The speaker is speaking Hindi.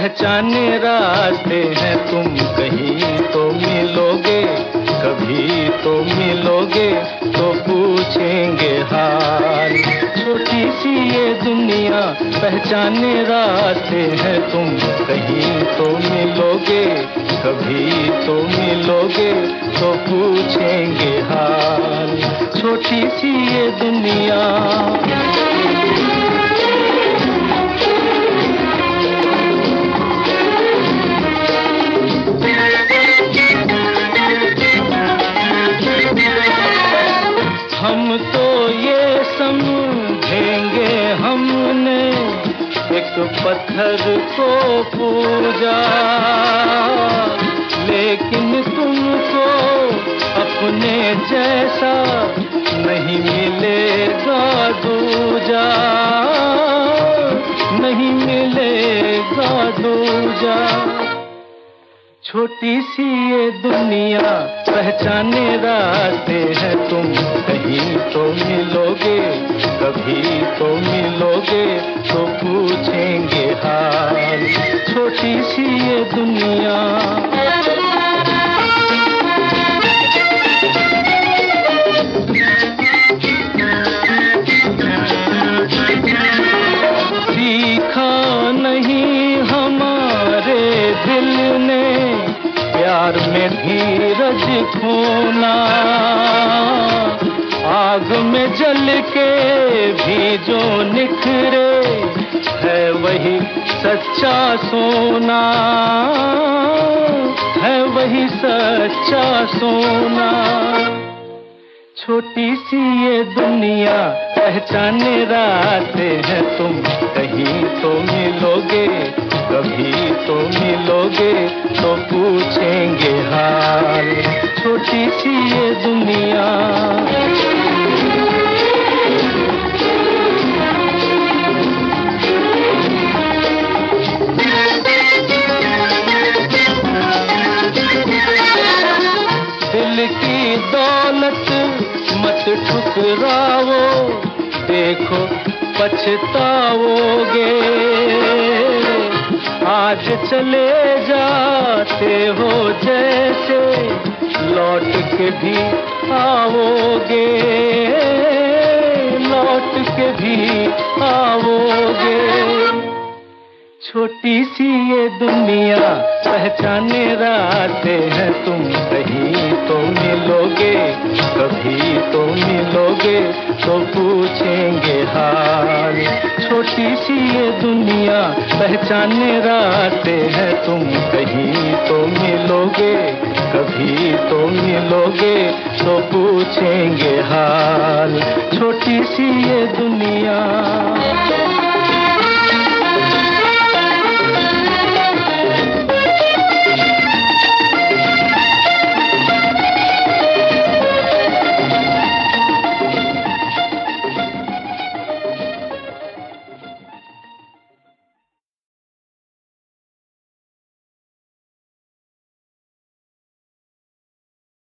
पहचाने रास्ते हैं तुम कहीं तो मिलोगे, कभी तो मिलोगे तो पूछेंगे हाल। छोटी सी ये दुनिया पहचाने रास्ते हैं तुम कहीं तो मिलोगे, कभी तो मिलोगे तो पूछेंगे हाल। छोटी सी ये दुनिया। हम तो ये समझेंगे हमने एक पत्थर को पूजा, लेकिन तुमको अपने जैसा नहीं मिलेगा दूजा, नहीं मिलेगा दूजा। छोटी सी ये दुनिया पहचाने रास्ते हैं तुम कहीं तो मिलोगे, कभी तो मिलोगे तो पूछेंगे हाल। छोटी सी ये दुनिया। सीखा नहीं हमारे दिल ने प्यार में धीरज खोना, आग में जल के भी जो निखरे है वही सच्चा सोना, है वही सच्चा सोना। छोटी सी ये दुनिया पहचाने रास्ते हैं तुम कहीं तो मिलोगे, कभी तो मिलोगे तो पूछेंगे हाल। छोटी सी ये दुनिया। दिल की दौलत मत ठुकराओ, देखो पछताओगे। आज चले जाते हो जैसे लौट के भी आओगे, लौट के भी आओगे। छोटी सी ये दुनिया पहचाने रास्ते हैं तुम कहीं तो मिलोगे, कभी तो मिलोगे तो पूछेंगे हाल। छोटी सी ये दुनिया पहचाने रास्ते हैं तुम कहीं तो मिलोगे, कभी तो मिलोगे तो पूछेंगे हाल। छोटी सी ये दुनिया।